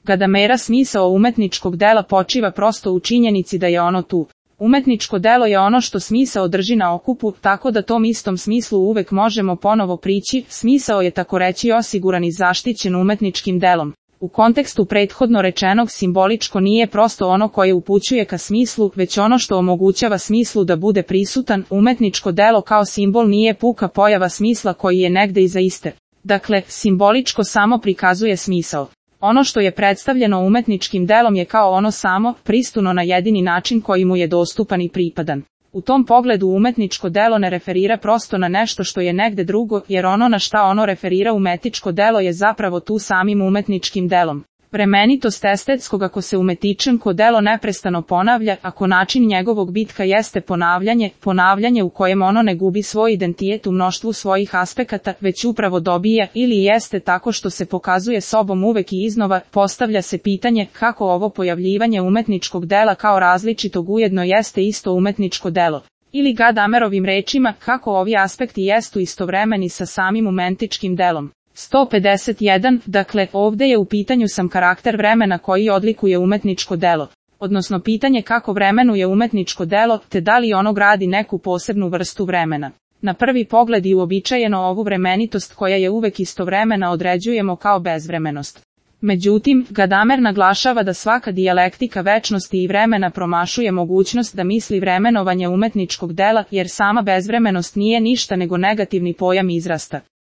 Gadamera smisao umetničkog dela počiva prosto u činjenici da je ono tu. Umetničko delo je ono što smisao drži na okupu, tako da tom istom smislu uvek možemo ponovo prići, smisao je tako reći osiguran i zaštićen umetničkim delom. U kontekstu prethodno rečenog simboličko nije prosto ono koje upućuje ka smislu, već ono što omogućava smislu da bude prisutan, umetničko delo kao simbol nije puka pojava smisla koji je negde iza iste. Dakle, simboličko samo prikazuje smisao. Ono što je predstavljeno umetničkim delom je kao ono samo, pristuno na jedini način koji mu je dostupan i pripadan. U tom pogledu umetničko delo ne referira prosto na nešto što je negde drugo, jer ono na šta ono referira umetničko delo je zapravo tu samim umetničkim delom. Vremenitost estetskog ako se umetičenko delo neprestano ponavlja, ako način njegovog bitka jeste ponavljanje u kojem ono ne gubi svoj identitet u mnoštvu svojih aspekata, već upravo dobija ili jeste tako što se pokazuje sobom uvek i iznova, postavlja se pitanje kako ovo pojavljivanje umetničkog dela kao različitog ujedno jeste isto umetničko delo. Ili Gadamerovim rečima, kako ovi aspekti jestu istovremeni sa samim umetničkim delom. 151. Dakle, ovde je u pitanju sam karakter vremena koji odlikuje umetničko delo, odnosno pitanje kako vremenuje umetničko delo, te da li ono gradi neku posebnu vrstu vremena. Na prvi pogled i uobičajeno ovu vremenitost koja je uvek istovremena određujemo kao bezvremenost. Međutim, Gadamer naglašava da svaka dijalektika večnosti i vremena promašuje mogućnost da misli vremenovanje umetničkog dela, jer sama bezvremenost nije ništa nego negativni pojam izrasta.